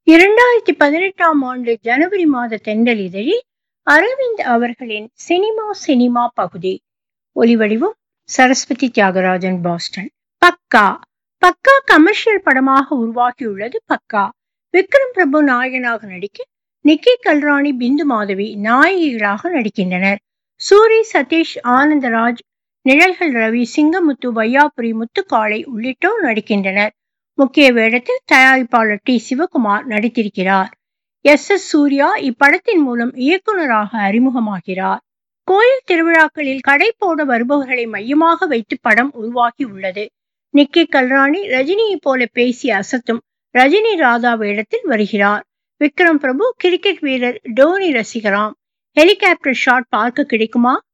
2018ஆம் ஆண்டு ஜனவரி மாத தென்றல் இதழில் அரவிந்த் அவர்களின் சினிமா பகுதி. ஒலிவடிவம் சரஸ்வதி தியாகராஜன், பாஸ்டன். பக்கா கமர்ஷியல் படமாக உருவாகியுள்ளது. பக்கா விக்ரம் பிரபு நாயகனாக நடிக்க நிக்கி கல்ராணி, பிந்து மாதவி நாயகிகளாக நடிக்கின்றனர். சூரி, சதீஷ், ஆனந்தராஜ், நிழல்கள் ரவி, சிங்கமுத்து, வையாபுரி, முத்துக்காளை உள்ளிட்டோர் நடிக்கின்றனர். முக்கிய வேடத்தில் தயாரிப்பாளர் டி. சிவகுமார் நடித்திருக்கிறார். எஸ். சூர்யா இப்படத்தின் மூலம் இயக்குனராக அறிமுகமாகிறார். கோயில் திருவிழாக்களில் கடை போட வருபவர்களை மையமாக வைத்து படம் உருவாகி உள்ளது. நிக்கி கல்ராணி ரஜினியை போல பேசி அசத்தும் ரஜினி ராதா வேடத்தில் வருகிறார். விக்ரம் பிரபு கிரிக்கெட் வீரர், டோனி ரசிகராம். ஹெலிகாப்டர் ஷாட் பார்க்க கிடைக்குமா?